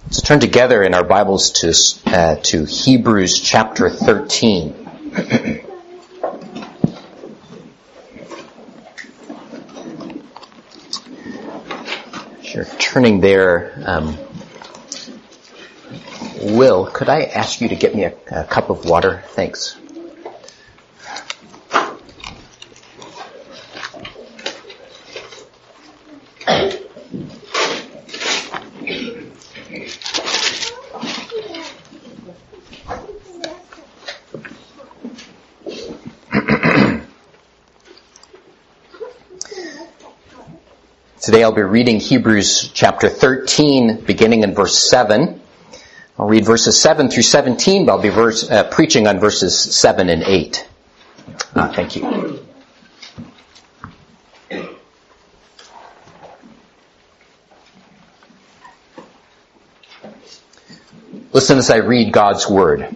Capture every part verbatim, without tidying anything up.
Let's turn together in our Bibles to uh, to Hebrews chapter thirteen. As you're turning there, um, Will, could I ask you to get me a, a cup of water? Thanks. Today I'll be reading Hebrews chapter thirteen, beginning in verse seven. I'll read verses seven through seventeen, but I'll be verse, uh, preaching on verses seven and eight. Ah, thank you. Listen as I read God's word.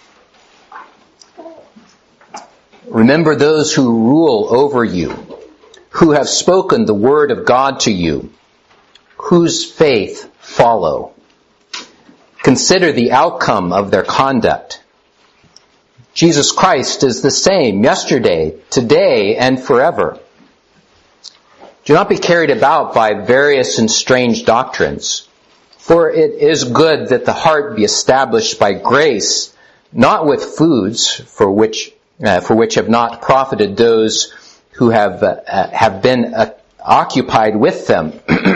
Remember those who rule over you, who have spoken the word of God to you, whose faith follow. Consider the outcome of their conduct. Jesus Christ is the same yesterday, today, and forever. Do not be carried about by various and strange doctrines, for it is good that the heart be established by grace, not with foods for which uh, for which have not profited those who have uh, have been uh, occupied with them.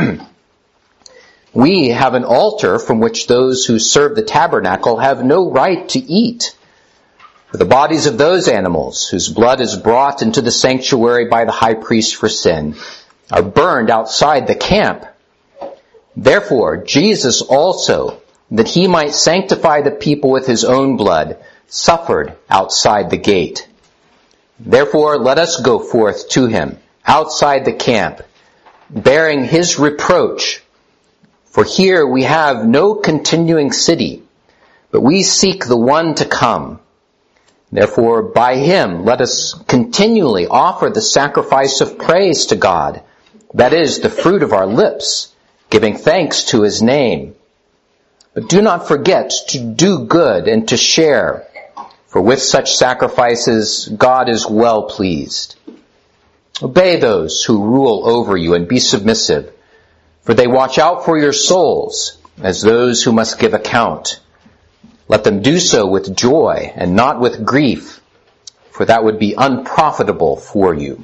We have an altar from which those who serve the tabernacle have no right to eat. For the bodies of those animals, whose blood is brought into the sanctuary by the high priest for sin, are burned outside the camp. Therefore, Jesus also, that he might sanctify the people with his own blood, suffered outside the gate. Therefore, let us go forth to him, outside the camp, bearing his reproach. For here we have no continuing city, but we seek the one to come. Therefore, by him let us continually offer the sacrifice of praise to God, that is, the fruit of our lips, giving thanks to his name. But do not forget to do good and to share, for with such sacrifices God is well pleased. Obey those who rule over you and be submissive, for they watch out for your souls as those who must give account. Let them do so with joy and not with grief, for that would be unprofitable for you.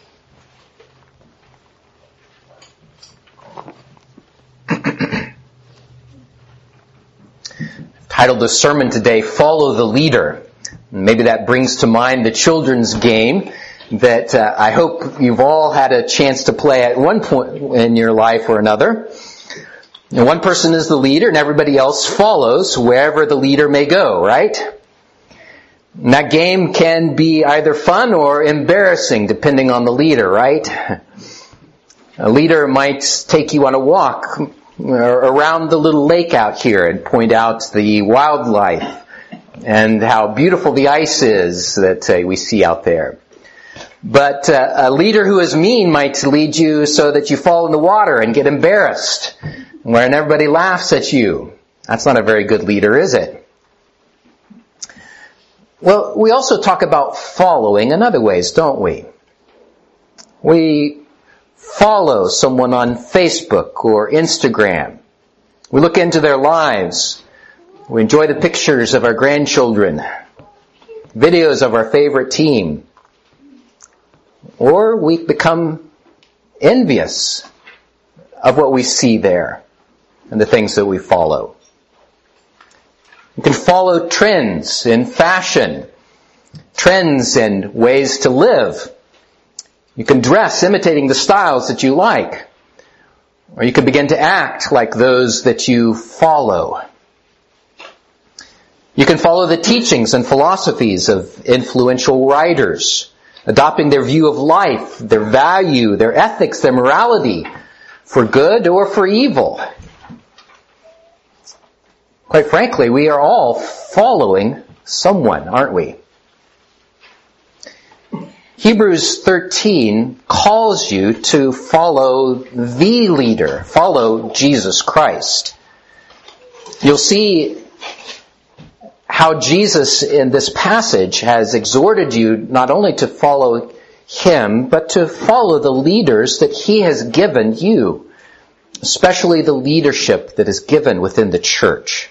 I've titled the sermon today, Follow the Leader. Maybe that brings to mind the children's game that uh, I hope you've all had a chance to play at one point in your life or another. And one person is the leader and everybody else follows wherever the leader may go, right? And that game can be either fun or embarrassing depending on the leader, right? A leader might take you on a walk around the little lake out here and point out the wildlife and how beautiful the ice is that uh, we see out there. But uh, a leader who is mean might lead you so that you fall in the water and get embarrassed, when everybody laughs at you. That's not a very good leader, is it? Well, we also talk about following in other ways, don't we? We follow someone on Facebook or Instagram. We look into their lives. We enjoy the pictures of our grandchildren, videos of our favorite team. Or we become envious of what we see there and the things that we follow. You can follow trends in fashion, trends and ways to live. You can dress imitating the styles that you like. Or you can begin to act like those that you follow. You can follow the teachings and philosophies of influential writers, adopting their view of life, their value, their ethics, their morality, for good or for evil. Quite frankly, we are all following someone, aren't we? Hebrews thirteen calls you to follow the leader, follow Jesus Christ. You'll see how Jesus in this passage has exhorted you not only to follow him, but to follow the leaders that he has given you, especially the leadership that is given within the church.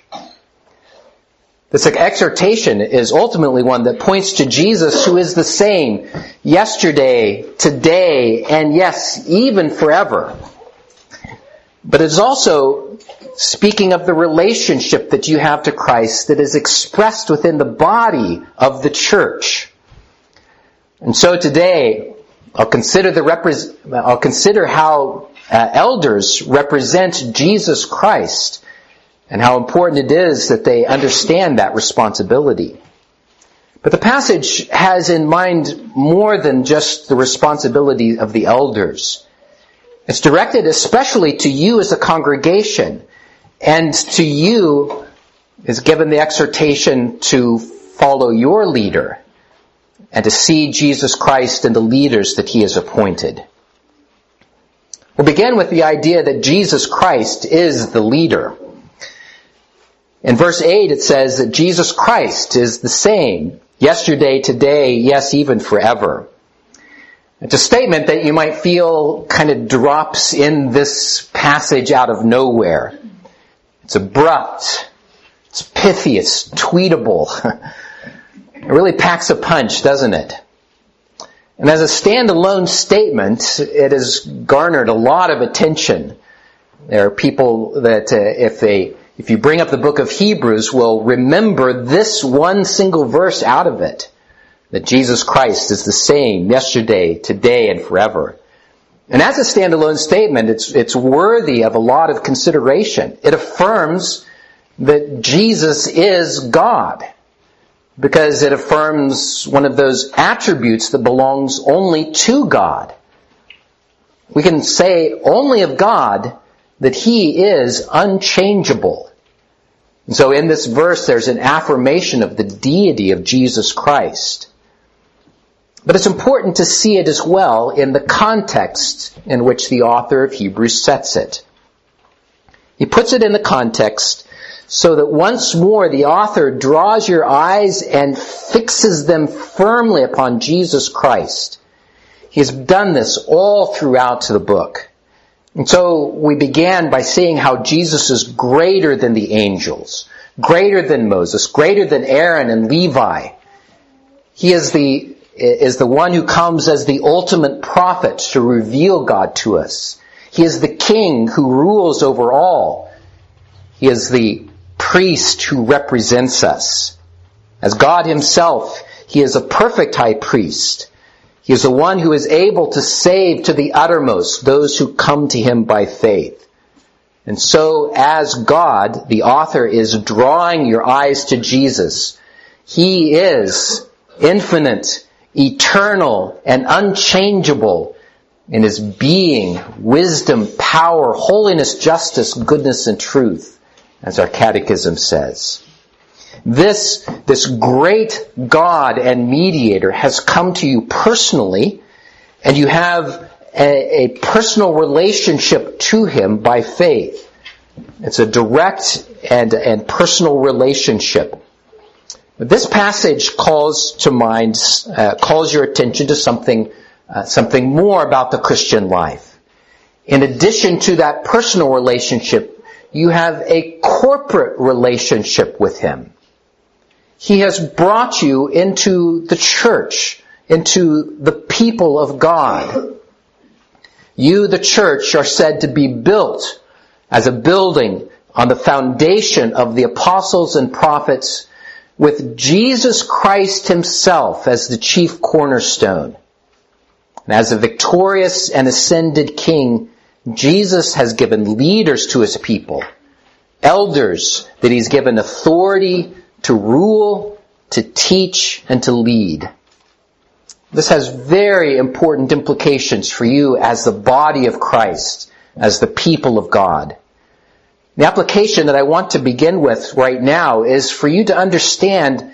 This exhortation is ultimately one that points to Jesus, who is the same yesterday, today, and yes, even forever. But it's also speaking of the relationship that you have to Christ that is expressed within the body of the church. And so today, I'll consider the repres- I'll consider how uh, elders represent Jesus Christ, and how important it is that they understand that responsibility. But the passage has in mind more than just the responsibility of the elders. It's directed especially to you as a congregation, and to you is given the exhortation to follow your leader and to see Jesus Christ and the leaders that he has appointed. We'll begin with the idea that Jesus Christ is the leader. In verse eight it says that Jesus Christ is the same, yesterday, today, yes, even forever. It's a statement that you might feel kind of drops in this passage out of nowhere. It's abrupt, it's pithy, it's tweetable. It really packs a punch, doesn't it? And as a standalone statement, it has garnered a lot of attention. There are people that uh, if they If you bring up the book of Hebrews, will remember this one single verse out of it, that Jesus Christ is the same yesterday, today, and forever. And as a standalone statement, it's, it's worthy of a lot of consideration. It affirms that Jesus is God, because it affirms one of those attributes that belongs only to God. We can say only of God that he is unchangeable. And so in this verse there's an affirmation of the deity of Jesus Christ. But it's important to see it as well in the context in which the author of Hebrews sets it. He puts it in the context so that once more the author draws your eyes and fixes them firmly upon Jesus Christ. He has done this all throughout the book. And so we began by seeing how Jesus is greater than the angels, greater than Moses, greater than Aaron and Levi. He is the, is the one who comes as the ultimate prophet to reveal God to us. He is the king who rules over all. He is the priest who represents us. As God himself, he is a perfect high priest. He is the one who is able to save to the uttermost those who come to him by faith. And so, as God, the author is drawing your eyes to Jesus. He is infinite, eternal, and unchangeable in his being, wisdom, power, holiness, justice, goodness, and truth, as our catechism says. This, this great God and mediator has come to you personally, and you have a, a personal relationship to him by faith. It's a direct and, and personal relationship. But this passage calls to mind, uh, calls your attention to something, uh, something more about the Christian life. In addition to that personal relationship, you have a corporate relationship with him. He has brought you into the church, into the people of God. You, the church, are said to be built as a building on the foundation of the apostles and prophets, with Jesus Christ himself as the chief cornerstone. And as a victorious and ascended king, Jesus has given leaders to his people, elders that he's given authority to rule, to teach, and to lead. This has very important implications for you as the body of Christ, as the people of God. The application that I want to begin with right now is for you to understand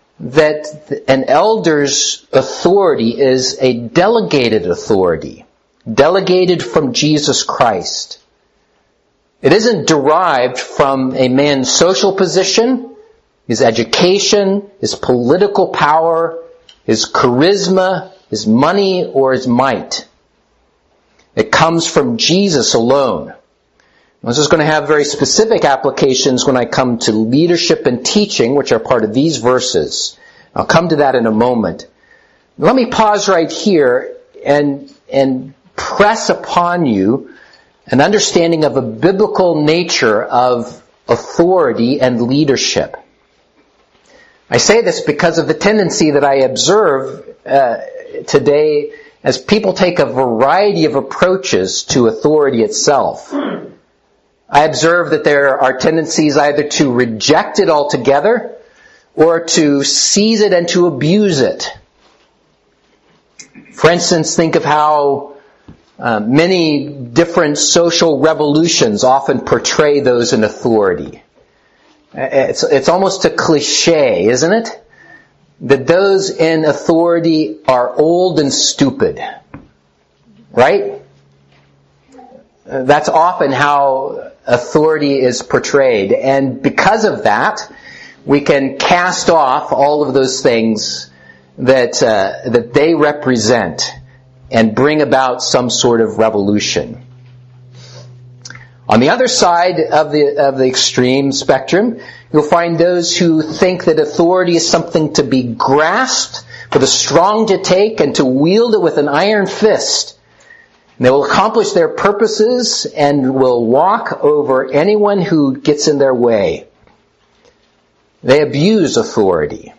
that an elder's authority is a delegated authority, delegated from Jesus Christ. It isn't derived from a man's social position, his education, his political power, his charisma, his money, or his might. It comes from Jesus alone. This is going to have very specific applications when I come to leadership and teaching, which are part of these verses. I'll come to that in a moment. Let me pause right here and, and press upon you an understanding of a biblical nature of authority and leadership. I say this because of the tendency that I observe uh, today as people take a variety of approaches to authority itself. I observe that there are tendencies either to reject it altogether or to seize it and to abuse it. For instance, think of how uh, many different social revolutions often portray those in authority. It's, it's almost a cliche, isn't it? That those in authority are old and stupid. Right? That's often how authority is portrayed. And because of that, we can cast off all of those things that uh, that they represent and bring about some sort of revolution. On the other side of the of the extreme spectrum, you'll find those who think that authority is something to be grasped, for the strong to take, and to wield it with an iron fist. And they will accomplish their purposes and will walk over anyone who gets in their way. They abuse authority.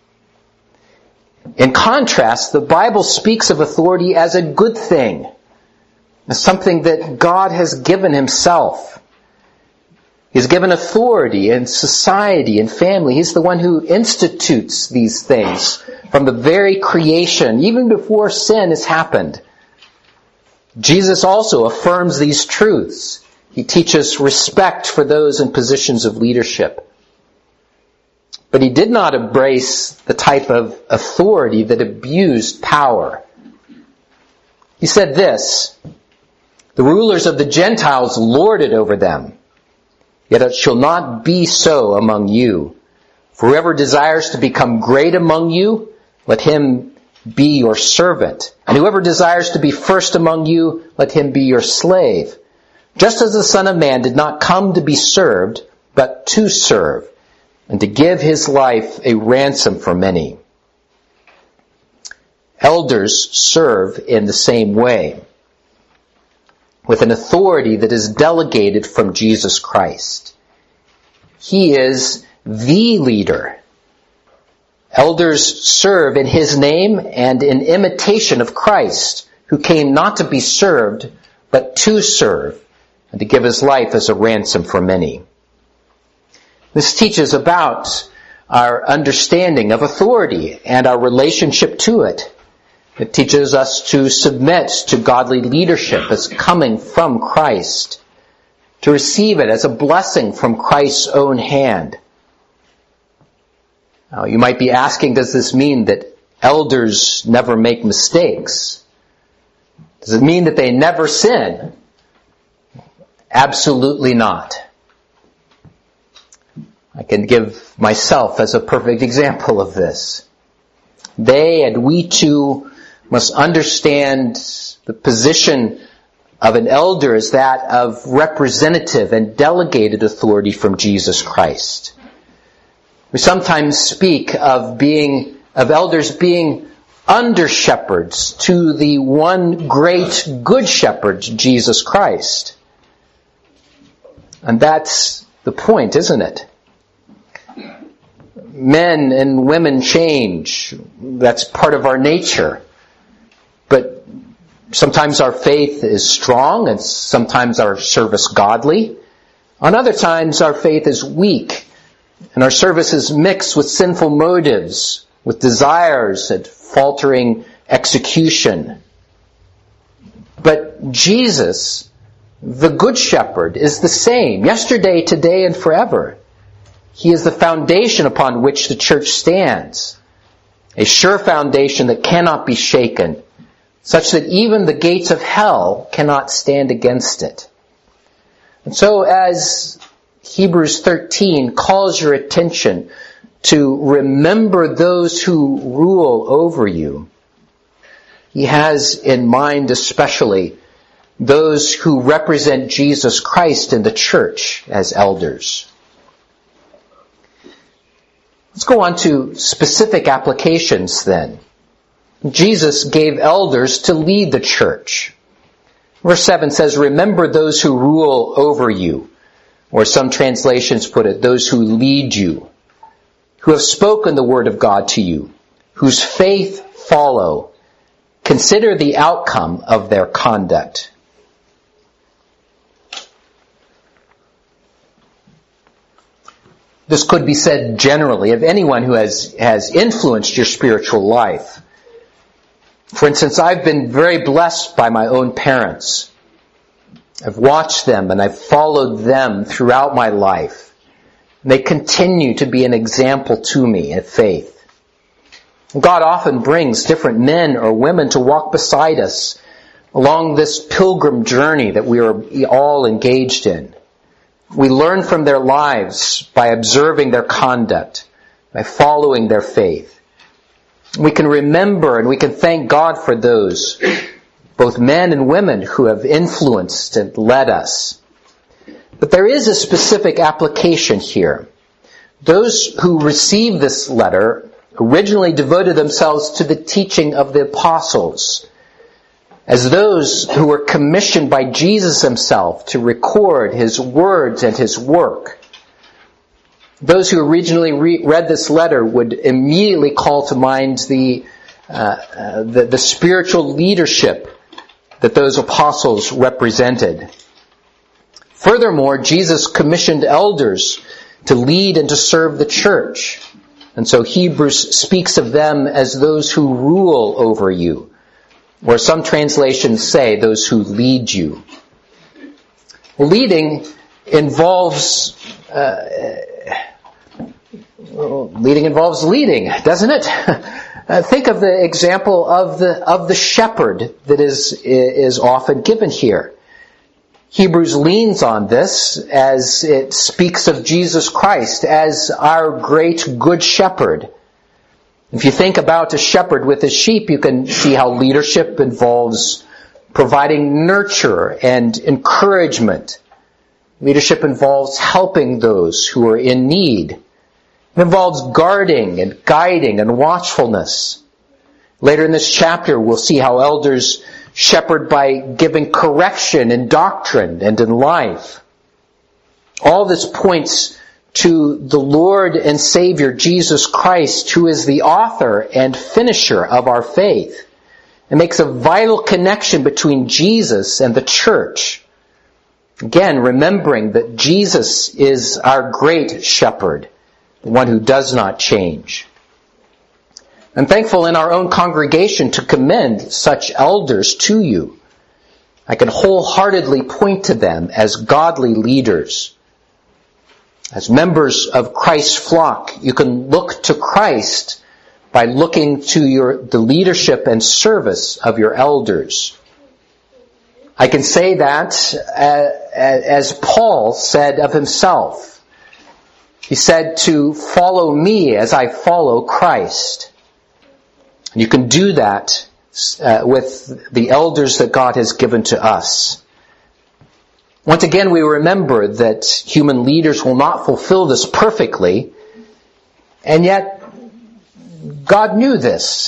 In contrast, the Bible speaks of authority as a good thing, as something that God has given Himself. He's given authority in society and family. He's the one who institutes these things from the very creation, even before sin has happened. Jesus also affirms these truths. He teaches respect for those in positions of leadership. But He did not embrace the type of authority that abused power. He said this, "The rulers of the Gentiles lord it over them, yet it shall not be so among you. For whoever desires to become great among you, let him be your servant. And whoever desires to be first among you, let him be your slave. Just as the Son of Man did not come to be served, but to serve, and to give His life a ransom for many." Elders serve in the same way, with an authority that is delegated from Jesus Christ. He is the leader. Elders serve in His name and in imitation of Christ, who came not to be served, but to serve, and to give His life as a ransom for many. This teaches about our understanding of authority and our relationship to it. It teaches us to submit to godly leadership as coming from Christ, to receive it as a blessing from Christ's own hand. Now, you might be asking, does this mean that elders never make mistakes? Does it mean that they never sin? Absolutely not. I can give myself as a perfect example of this. They and we too must understand the position of an elder as that of representative and delegated authority from Jesus Christ. We sometimes speak of being, of elders being under shepherds to the one great good shepherd, Jesus Christ. And that's the point, isn't it? Men and women change. That's part of our nature. But sometimes our faith is strong, and sometimes our service godly. On other times our faith is weak, and our service is mixed with sinful motives, with desires and faltering execution. But Jesus, the Good Shepherd, is the same, yesterday, today, and forever. He is the foundation upon which the church stands, a sure foundation that cannot be shaken, such that even the gates of hell cannot stand against it. And so as Hebrews thirteen calls your attention to remember those who rule over you, he has in mind especially those who represent Jesus Christ in the church as elders. Let's go on to specific applications then. Jesus gave elders to lead the church. Verse seven says, remember those who rule over you, or some translations put it, those who lead you, who have spoken the word of God to you, whose faith follow. Consider the outcome of their conduct. This could be said generally of anyone who has, has influenced your spiritual life. For instance, I've been very blessed by my own parents. I've watched them and I've followed them throughout my life. And they continue to be an example to me in faith. God often brings different men or women to walk beside us along this pilgrim journey that we are all engaged in. We learn from their lives by observing their conduct, by following their faith. We can remember and we can thank God for those, both men and women, who have influenced and led us. But there is a specific application here. Those who received this letter originally devoted themselves to the teaching of the apostles, as those who were commissioned by Jesus himself to record his words and his work. Those who originally re- read this letter would immediately call to mind the, uh, uh, the, the spiritual leadership that those apostles represented. Furthermore, Jesus commissioned elders to lead and to serve the church. And so Hebrews speaks of them as those who rule over you, or some translations say those who lead you. Leading involves uh, leading involves leading, doesn't it? Uh, think of the example of the of the shepherd that is is often given here. Hebrews leans on this as it speaks of Jesus Christ as our great good shepherd. If you think about a shepherd with his sheep, you can see how leadership involves providing nurture and encouragement. Leadership involves helping those who are in need. It involves guarding and guiding and watchfulness. Later in this chapter, we'll see how elders shepherd by giving correction in doctrine and in life. All this points to the Lord and Savior Jesus Christ, who is the author and finisher of our faith. It makes a vital connection between Jesus and the church. Again, remembering that Jesus is our great shepherd, the one who does not change. I'm thankful in our own congregation to commend such elders to you. I can wholeheartedly point to them as godly leaders. As members of Christ's flock, you can look to Christ by looking to your, the leadership and service of your elders. I can say that uh, as Paul said of himself. He said to follow me as I follow Christ. You can do that uh, with the elders that God has given to us. Once again, we remember that human leaders will not fulfill this perfectly, and yet God knew this.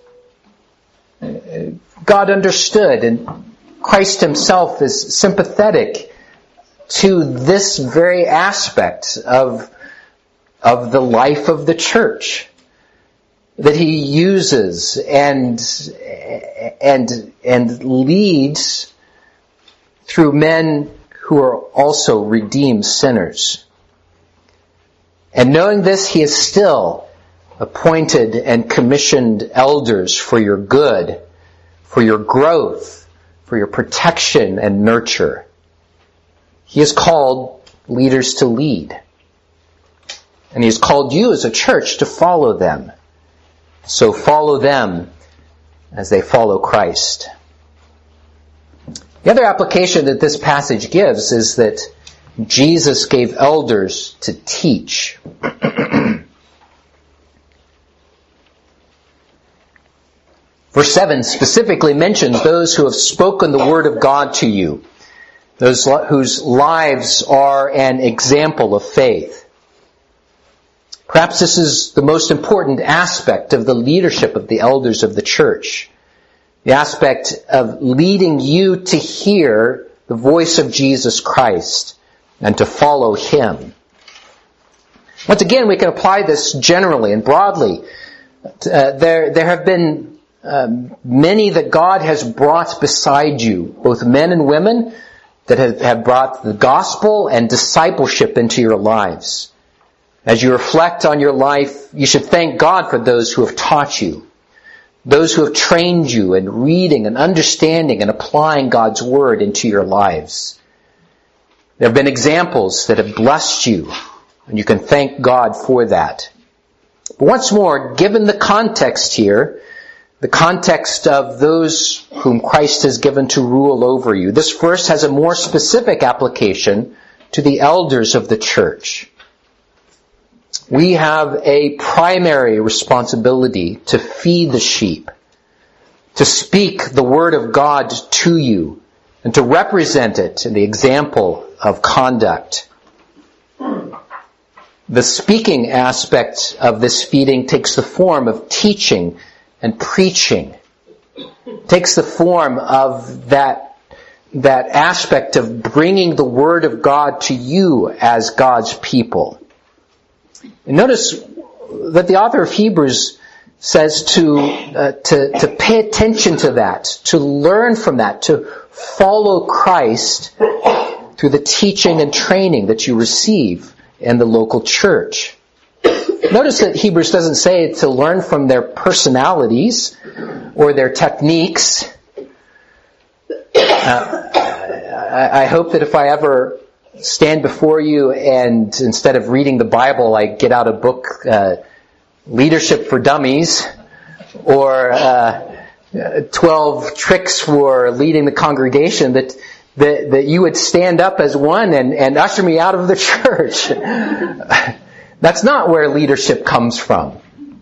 God understood, and Christ himself is sympathetic to this very aspect of, of the life of the church that he uses and, and, and leads through men who are also redeemed sinners. And knowing this, he has still appointed and commissioned elders for your good, for your growth, for your protection and nurture. He has called leaders to lead. And he has called you as a church to follow them. So follow them as they follow Christ. The other application that this passage gives is that Jesus gave elders to teach. Verse seven specifically mentions those who have spoken the word of God to you, those whose lives are an example of faith. Perhaps this is the most important aspect of the leadership of the elders of the church, the aspect of leading you to hear the voice of Jesus Christ and to follow Him. Once again, we can apply this generally and broadly. Uh, there, there have been um, many that God has brought beside you, both men and women, that have, have brought the gospel and discipleship into your lives. As you reflect on your life, you should thank God for those who have taught you, those who have trained you in reading and understanding and applying God's Word into your lives. There have been examples that have blessed you, and you can thank God for that. But once more, given the context here, the context of those whom Christ has given to rule over you, this verse has a more specific application to the elders of the church. We have a primary responsibility to feed the sheep, to speak the word of God to you, and to represent it in the example of conduct. The speaking aspect of this feeding takes the form of teaching and preaching. It takes the form of that, that aspect of bringing the word of God to you as God's people. And notice that the author of Hebrews says to, uh, to, to pay attention to that, to learn from that, to follow Christ through the teaching and training that you receive in the local church. Notice that Hebrews doesn't say to learn from their personalities or their techniques. Uh, I, I hope that if I ever stand before you and instead of reading the Bible, I get out a book, uh, Leadership for Dummies, or uh, twelve Tricks for Leading the Congregation, that that, that you would stand up as one and, and usher me out of the church. That's not where leadership comes from.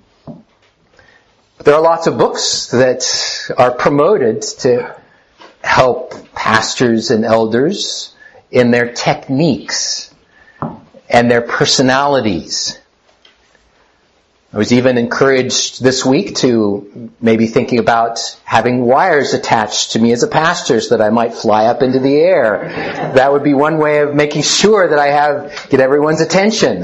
There are lots of books that are promoted to help pastors and elders in their techniques and their personalities. I was even encouraged this week to maybe thinking about having wires attached to me as a pastor so that I might fly up into the air. That would be one way of making sure that I have get everyone's attention.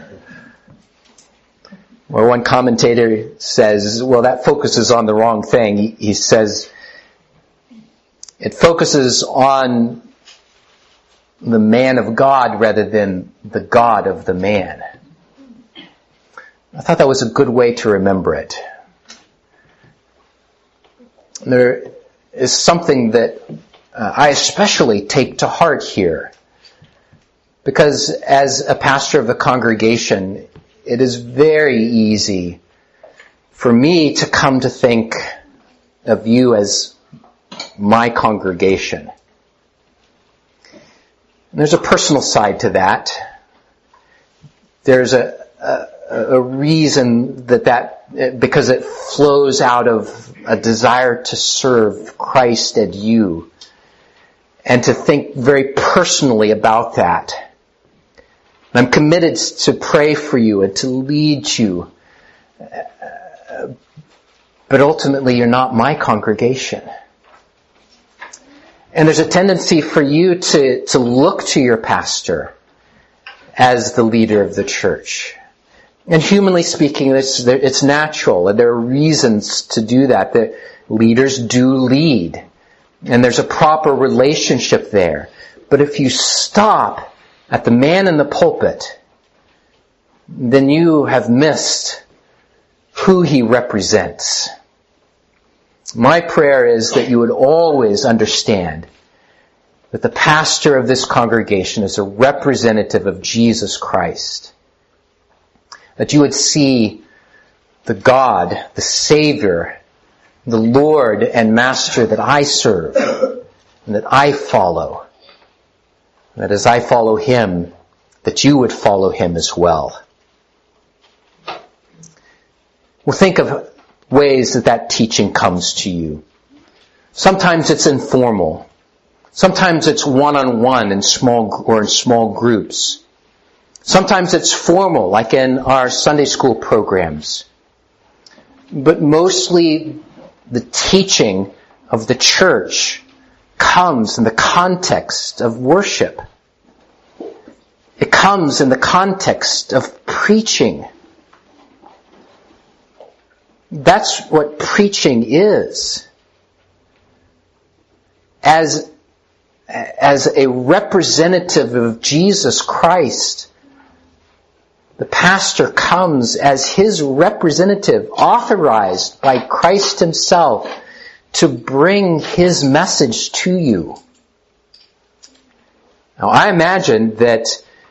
Or one commentator says, well, that focuses on the wrong thing. He, he says it focuses on the man of God rather than the God of the man. I thought that was a good way to remember it. There is something that uh, I especially take to heart here, because as a pastor of the congregation, it is very easy for me to come to think of you as my congregation. And there's a personal side to that. There's a, a a reason that that, because it flows out of a desire to serve Christ and you, and to think very personally about that. I'm committed to pray for you and to lead you, but ultimately you're not my congregation. And there's a tendency for you to, to look to your pastor as the leader of the church. And humanly speaking, it's, it's natural, and there are reasons to do that. The leaders do lead, and there's a proper relationship there. But if you stop at the man in the pulpit, then you have missed who he represents. My prayer is that you would always understand that the pastor of this congregation is a representative of Jesus Christ. That you would see the God, the Savior, the Lord and Master that I serve and that I follow. that as I follow him, that you would follow him as well. Well, think of ways that that teaching comes to you. Sometimes it's informal. Sometimes it's one-on-one in small or in small groups. Sometimes it's formal, like in our Sunday school programs. But mostly the teaching of the church comes in the context of worship. It comes in the context of preaching. That's what preaching is. As, as a representative of Jesus Christ, the pastor comes as his representative, authorized by Christ himself to bring his message to you. Now, I imagine that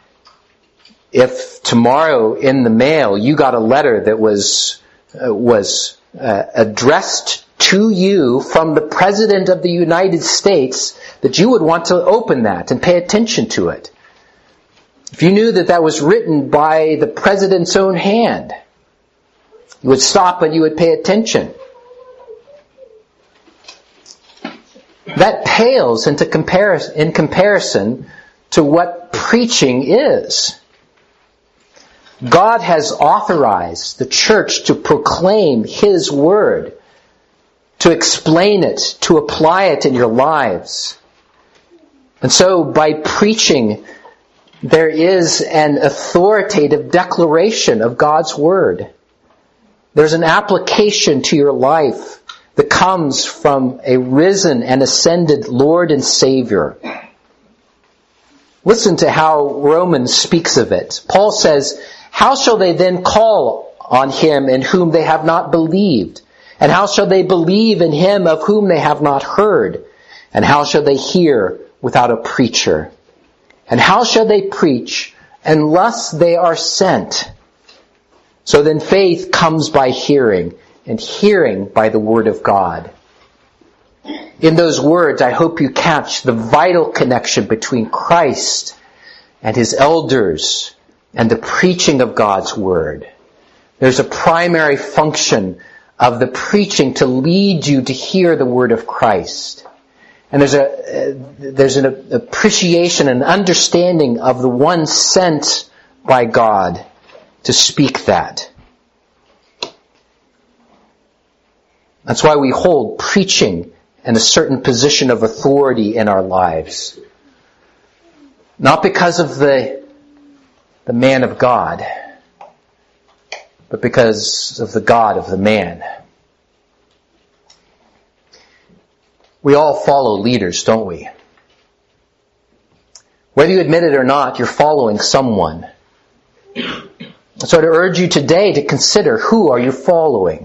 if tomorrow in the mail you got a letter that was uh, was uh, addressed to you from the President of the United States, that you would want to open that and pay attention to it. If you knew that that was written by the President's own hand, you would stop and you would pay attention. That pales into comparison, in comparison to what preaching is. God has authorized the church to proclaim his word, to explain it, to apply it in your lives. And so by preaching, there is an authoritative declaration of God's word. There's an application to your life that comes from a risen and ascended Lord and Savior. Listen to how Romans speaks of it. Paul says, "How shall they then call on him in whom they have not believed? And how shall they believe in him of whom they have not heard? And how shall they hear without a preacher? And how shall they preach unless they are sent? So then faith comes by hearing, and hearing by the word of God." In those words, I hope you catch the vital connection between Christ and his elders and the preaching of God's word. There's a primary function of the preaching to lead you to hear the word of Christ. And there's a there's an appreciation and understanding of the one sent by God to speak that. That's why we hold preaching in a certain position of authority in our lives. Not because of the the man of God, but because of the God of the man. We all follow leaders, don't we? Whether you admit it or not, you're following someone. So to urge you today to consider, who are you following?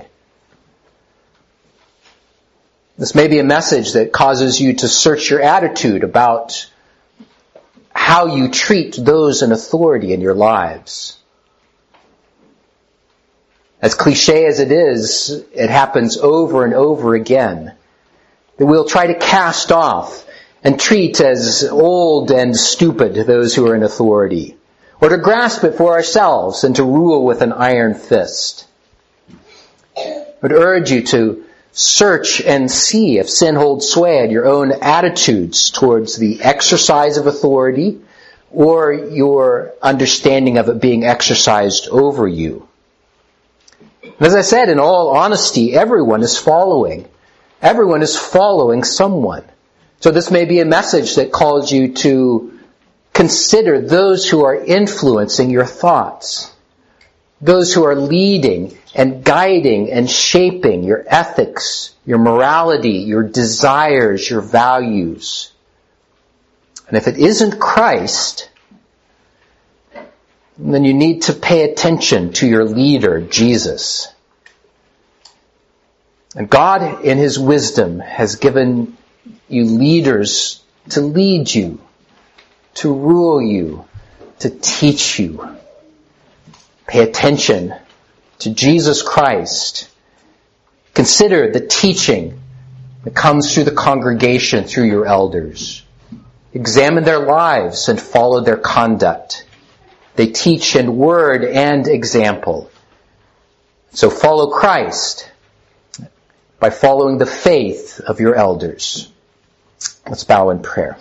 This may be a message that causes you to search your attitude about how you treat those in authority in your lives. As cliche as it is, it happens over and over again. That we'll try to cast off and treat as old and stupid those who are in authority, or to grasp it for ourselves and to rule with an iron fist. I would urge you to search and see if sin holds sway in your own attitudes towards the exercise of authority or your understanding of it being exercised over you. As I said, in all honesty, everyone is following. Everyone is following someone. So this may be a message that calls you to consider those who are influencing your thoughts, those who are leading and guiding and shaping your ethics, your morality, your desires, your values. And if it isn't Christ, then you need to pay attention to your leader, Jesus. And God, in his wisdom, has given you leaders to lead you, to rule you, to teach you. Pay attention to Jesus Christ. Consider the teaching that comes through the congregation, through your elders. examine their lives and follow their conduct. They teach in word and example. So follow Christ by following the faith of your elders. Let's bow in prayer.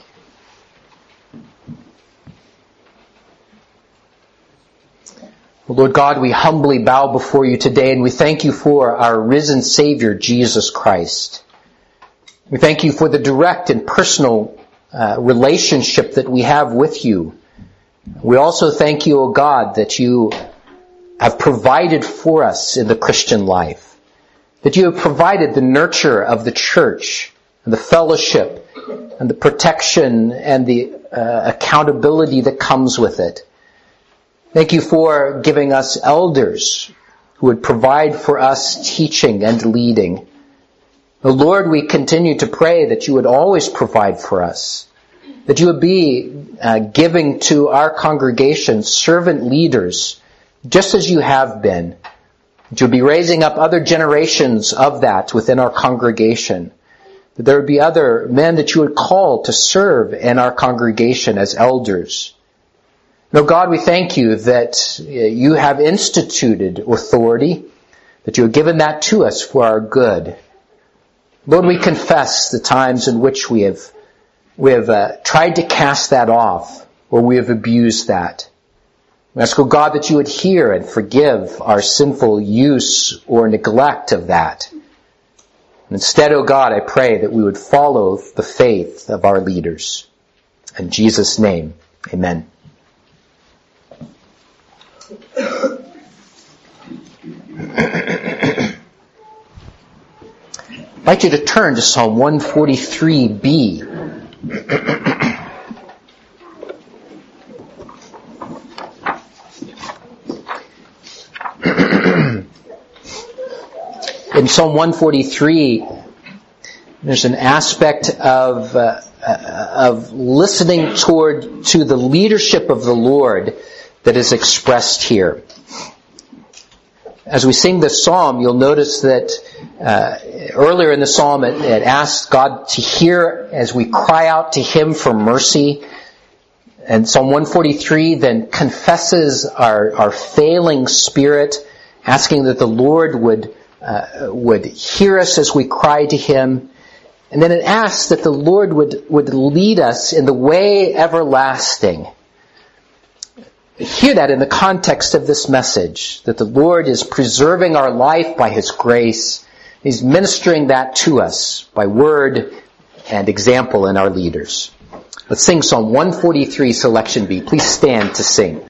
Lord God, we humbly bow before you today, and we thank you for our risen Savior, Jesus Christ. We thank you for the direct and personal uh, relationship that we have with you. We also thank you, O God, that you have provided for us in the Christian life, that you have provided the nurture of the church, and the fellowship, and the protection, and the uh, accountability that comes with it. Thank you for giving us elders who would provide for us teaching and leading. O Lord, we continue to pray that you would always provide for us, that you would be uh, giving to our congregation servant leaders, just as you have been, that you would be raising up other generations of that within our congregation, that there would be other men that you would call to serve in our congregation as elders. Now, God, we thank you that you have instituted authority, that you have given that to us for our good. Lord, we confess the times in which we have we have uh, tried to cast that off, or we have abused that. We ask, O God, that you would hear and forgive our sinful use or neglect of that. And instead, O God, I pray that we would follow the faith of our leaders. In Jesus' name, amen. I'd like you to turn to Psalm one forty-three B. In Psalm one forty-three, there's an aspect of uh, of listening toward to the leadership of the Lord that is expressed here. As we sing this psalm, you'll notice that uh, earlier in the psalm it, it asks God to hear as we cry out to Him for mercy. And Psalm one forty-three then confesses our, our failing spirit, asking that the Lord would uh, would hear us as we cry to Him. And then it asks that the Lord would, would lead us in the way everlasting. Hear that in the context of this message, that the Lord is preserving our life by His grace. He's ministering that to us by word and example in our leaders. Let's sing Psalm one forty-three, selection B. Please stand to sing.